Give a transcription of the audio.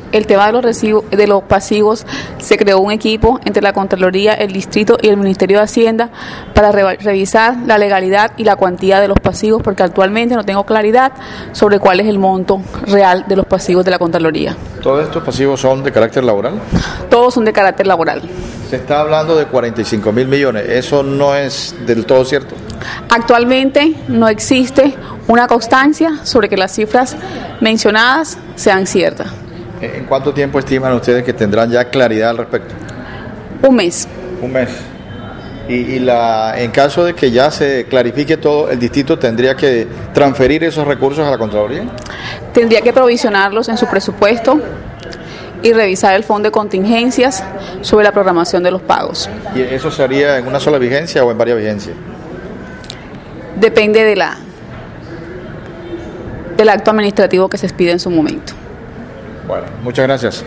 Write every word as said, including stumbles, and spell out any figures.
el tema de los recibos, de los pasivos, se creó un equipo entre la Contraloría, el Distrito y el Ministerio de Hacienda para re- revisar la legalidad y la cuantía de los pasivos, porque actualmente no tengo claridad sobre cuál es el monto real de los pasivos de la Contraloría. ¿Todos estos pasivos son de carácter laboral? Todos son de carácter laboral. Se está hablando de cuarenta y cinco mil millones. ¿Eso no es del todo cierto? Actualmente no existe una constancia sobre que las cifras mencionadas sean ciertas. ¿En cuánto tiempo estiman ustedes que tendrán ya claridad al respecto? Un mes. Un mes. Y, y la, en caso de que ya se clarifique todo, ¿el distrito tendría que transferir esos recursos a la Contraloría? Tendría que provisionarlos en su presupuesto y revisar el fondo de contingencias sobre la programación de los pagos. ¿Y eso se haría en una sola vigencia o en varias vigencias? Depende de la del acto administrativo que se expide en su momento. Bueno, muchas gracias.